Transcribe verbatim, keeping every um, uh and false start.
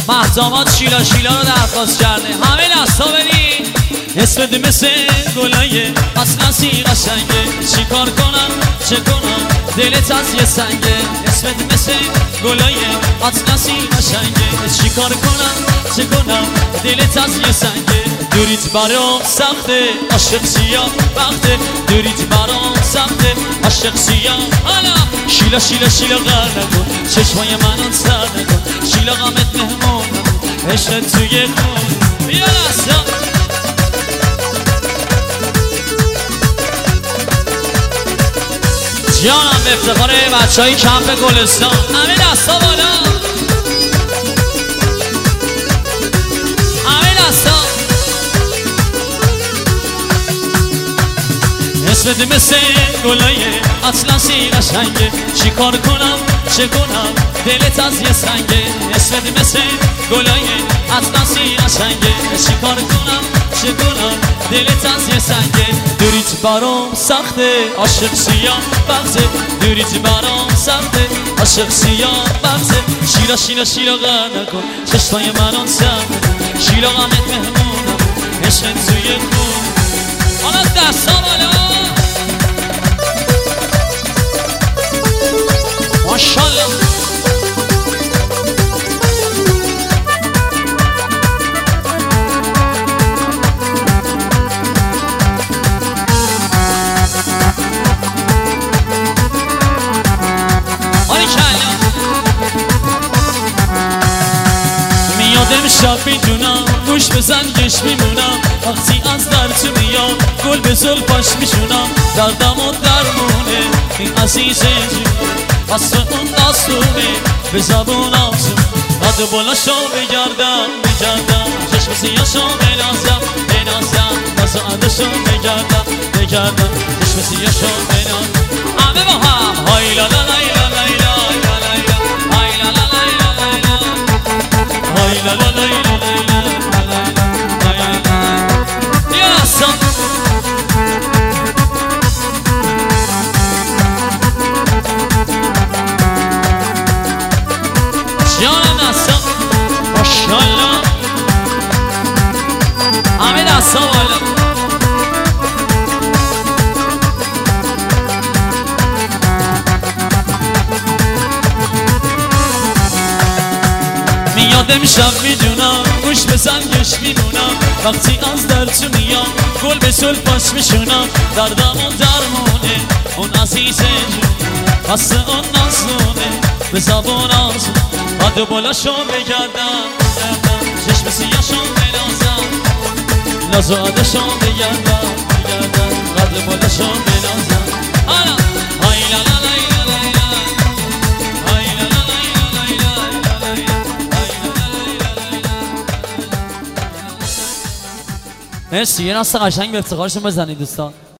مهداماد شیلا شیلا رو درخواست کرده. همه دستا بدین. اسمت مثل گلایه اصلا سی قشنگه. چی کار کنم چه کنم دلت از یه سنگه. اسمت مثل گلایه اصلا سی قشنگه. چی کار کنم چه کنم دلت از یه سنگه. دوریت برام سخته عاشق سیاه وقته. دوریت برام سخته عاشق سیاه. حالا شیلا شیلا شیلا غر نکن چشمای منو سر نکن. شیلا غمت مهمونم عشقت توی خون. بیا دستا جانم به افتخار بچه های کمپ گلستان. همه دستا بالا. همه دستا. اسمت مثل گلایه اصلا سی قشنگه. چی کار کنم چه کنم دلت از یه سنگه. اسمت مثل گلایه اصلا سی قشنگه. چی کار کنم چه کنم دلت از یه سنگه. دوریت برام سخته عاشق سیاه بغزه. دوریت برام سخته عاشق سیاه بغزه. شیلا شیلا شیلا غر نکن چشمای منو سر نکن. شیلا غمت مهمونم عشقت توی خون. حالا دستا بالا. ماشالله میادم شب میدونم گوش بزن گش میمونم. وقتی از در تو میام گل به زلفاش میشونم. دردم و درمونه این عزیزه جون واسه اون دستونه به زبون آسون. قد بلاشو بگردم بگردم چشم سیاشو بنازم بنازم. نازو عدشو بگردم بگردم چشم سیاشو بنازم. همه با هم های لا لا لای لا لای لا لای لا های لا لا لای لا لای لا های لا لا لای لا لای لا های لا لا. یا اصلا جانم دستا ماشالله. همه دستا بالا. میادم شب میدونم گوش بزن گش میمونم. وقتی از در تو میام گل به زلفاش میشونم. دردم و درمونه اون عزیزه جون واسه اون نازونه به زبون آزون. قد بلاشو بگردم چشم سیاشو بنازم. نازو عدشو بگردم بگردم قد بلاشو بنازم. حالا های لا لا لای لا لای لا های لا لا لای لا لای لا های لا لا لای لا. مرسی. یه ناس قشنگ به افتخارشون بزنید دوستان.